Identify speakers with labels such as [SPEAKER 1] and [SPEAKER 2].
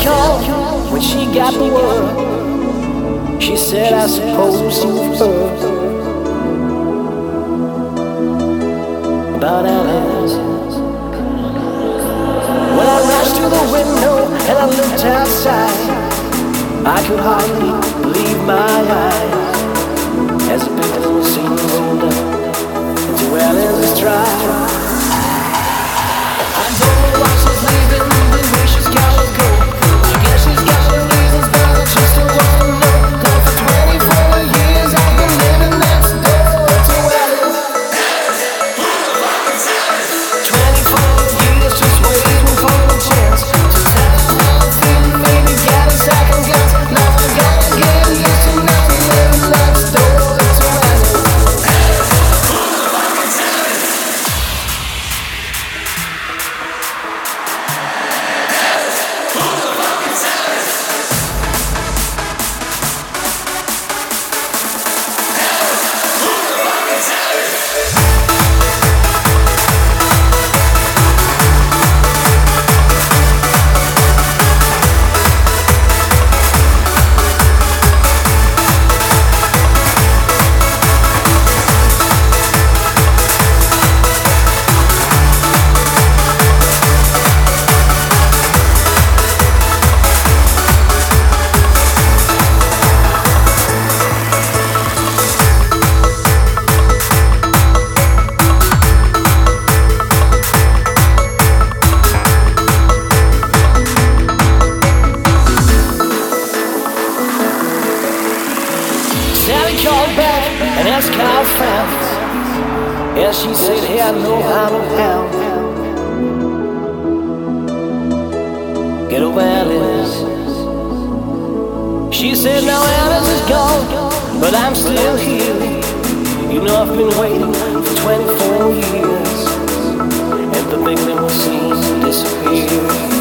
[SPEAKER 1] called when she got the word. She said, I suppose you've heard about Alice. When I rushed to the window and I looked outside, I could hardly believe my eyes as the big limousine rolled up into Alice's drive. I don't know why she's leaving, but where she's gotta go. I guess she's got her reasons, but I just don't wanna know. 'Cause for 24 years I've been living next door to Alice. 24 years just waiting for a chance to tell her how I'm feeling, maybe get a second guess. Now I gotta get used to not living next door to Alice. Sally called back and asked how I found. And she said, hey, I know how to help. Get over Alice. She said, now Alice is gone, but I'm still here. You know I've been waiting for 24 years, and the big limousine disappeared.